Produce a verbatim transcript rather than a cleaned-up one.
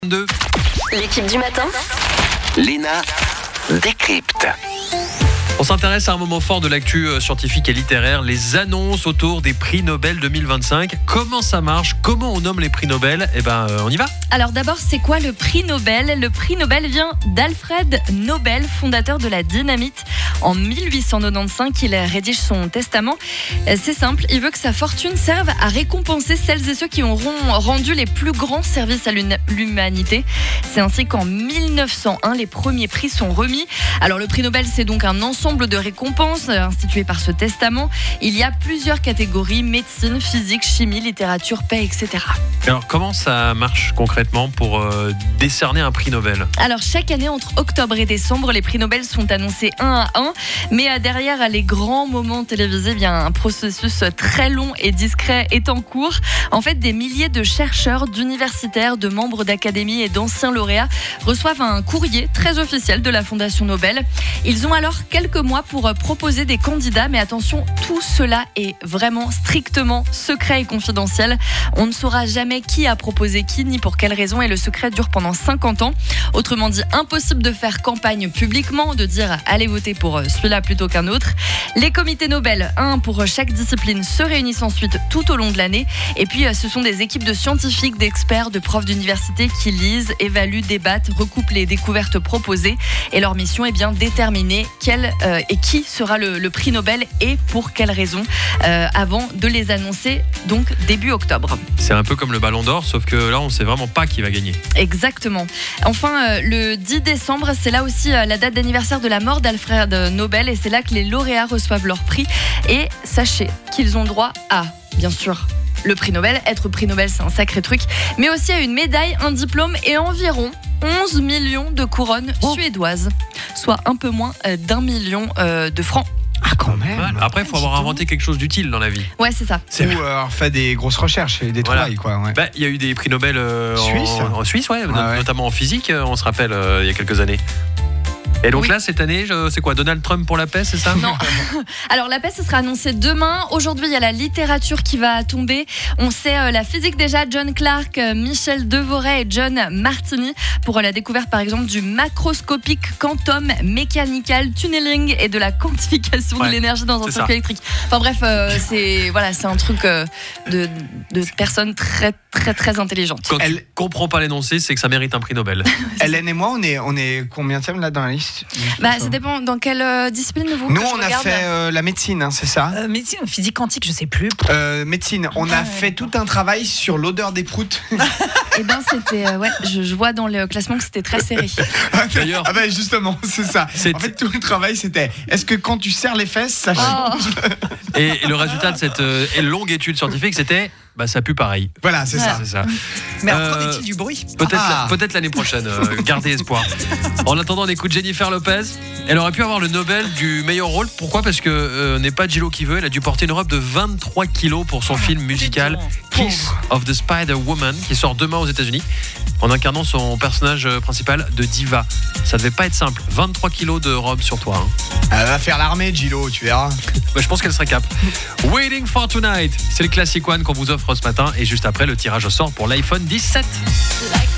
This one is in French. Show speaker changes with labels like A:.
A: deux.
B: L'équipe du matin,
C: Léna décrypte.
A: On s'intéresse à un moment fort de l'actu scientifique et littéraire, les annonces autour des prix Nobel deux mille vingt-cinq. Comment ça marche? Comment on nomme les prix Nobel? Eh ben, euh, on y va.
D: Alors d'abord, c'est quoi le prix Nobel? Le prix Nobel vient d'Alfred Nobel, fondateur de la dynamite. En mille huit cent quatre-vingt-quinze, il rédige son testament. C'est simple, il veut que sa fortune serve à récompenser celles et ceux qui auront rendu les plus grands services à l'humanité. C'est ainsi qu'en mille neuf cent un, les premiers prix sont remis. Alors le prix Nobel, c'est donc un ensemble de récompenses instituées par ce testament. Il y a plusieurs catégories: médecine, physique, chimie, littérature, paix, et cetera.
A: Alors comment ça marche concrètement pour euh, décerner un prix Nobel?
D: Alors chaque année, entre octobre et décembre, les prix Nobel sont annoncés un à un. Mais euh, derrière les grands moments télévisés, bien, un processus très long et discret est en cours. En fait, des milliers de chercheurs, d'universitaires, de membres d'académies et d'anciens lauréats reçoivent un courrier très officiel de la Fondation Nobel. Ils ont alors quelques mois pour euh, proposer des candidats. Mais attention, tout cela est vraiment strictement secret et confidentiel. On ne saura jamais qui a proposé qui, ni pour quelle raison. Et le secret dure pendant cinquante ans. Autrement dit, impossible de faire campagne publiquement, de dire allez voter pour euh, celui-là plutôt qu'un autre. Les comités Nobel, un pour chaque discipline, se réunissent ensuite tout au long de l'année. Et puis, ce sont des équipes de scientifiques, d'experts, de profs d'université qui lisent, évaluent, débattent, recoupent les découvertes proposées. Et leur mission est bien déterminer quel euh, et qui sera le, le prix Nobel et pour quelles raisons, euh, avant de les annoncer, donc début octobre.
A: C'est un peu comme le Ballon d'Or, sauf que là, on ne sait vraiment pas qui va gagner.
D: Exactement. Enfin, euh, le dix décembre, c'est là aussi euh, la date d'anniversaire de la mort d'Alfred Nobel, et c'est là que les lauréats reçoivent leur prix. Et sachez qu'ils ont droit à, bien sûr, le prix Nobel. Être prix Nobel, c'est un sacré truc, mais aussi à une médaille, un diplôme et environ onze millions de couronnes oh. suédoises, soit un peu moins euh, d'un million euh, de francs.
E: Ah, quand même.
A: Ouais, après, il faut avoir inventé quelque chose d'utile dans la vie.
D: Ouais, c'est ça.
E: C'est Ou avoir euh, fait des grosses recherches et des
A: voilà.
E: trouvailles, quoi. Ouais.
A: Bah, y a eu des prix Nobel euh,
E: Suisse.
A: en, en Suisse, ouais,
E: ah, ouais.
A: notamment en physique, on se rappelle, euh, il y a quelques années. Et donc
D: oui.
A: là, cette année, c'est quoi, Donald Trump pour la paix, c'est ça?
D: Non. Alors la paix, ce sera annoncé demain. Aujourd'hui, il y a la littérature qui va tomber. On sait euh, la physique déjà, John Clark, euh, Michel Devoret et John Martini pour euh, la découverte par exemple du macroscopique quantum mechanical tunneling et de la quantification ouais, de l'énergie dans un circuit électrique. Enfin bref, euh, c'est voilà, c'est un truc euh, de, de personnes très très très intelligentes.
A: Quand
E: Elle...
A: tu comprends pas l'énoncé, c'est que ça mérite un prix Nobel.
E: Hélène et moi, on est on est combienième là dans la liste?
D: Bah, ça dépend dans quelle euh, discipline vous.
E: Nous, on a fait euh, la médecine, hein, c'est ça
F: euh, Médecine, physique quantique, je sais plus.
E: Euh, médecine, on a ah, fait ouais, tout un travail sur l'odeur des proutes.
D: Eh ben, c'était, euh, ouais, je, je vois dans le classement que c'était très serré.
E: D'ailleurs, ah ben justement, c'est ça. C'est... En fait, tout le travail, c'était est-ce que quand tu serres les fesses, ça change?
A: Oh. Et le résultat de cette euh, longue étude scientifique, c'était bah ça pue pareil.
E: Voilà, c'est,
D: voilà.
E: ça.
A: c'est ça.
F: Mais alors, qu'en est-il du bruit?
A: Peut-être,
E: ah.
A: la, peut-être l'année prochaine. Euh, gardez espoir. En attendant, on écoute Jennifer Lopez. Elle aurait pu avoir le Nobel du meilleur rôle. Pourquoi? Parce que euh, n'est pas J-Lo qui veut. Elle a dû porter une robe de vingt-trois kilos pour son ah, film musical Kiss of the Spider-Woman, qui sort demain aux États-Unis, en incarnant son personnage principal de diva. Ça devait pas être simple. vingt-trois kilos de robe sur toi. Hein.
E: Elle va faire l'armée, J-Lo, tu verras.
A: Bah, je pense qu'elle serait cap. Waiting for Tonight, c'est le classic one qu'on vous offre ce matin. Et juste après, le tirage au sort pour l'iPhone dix-sept.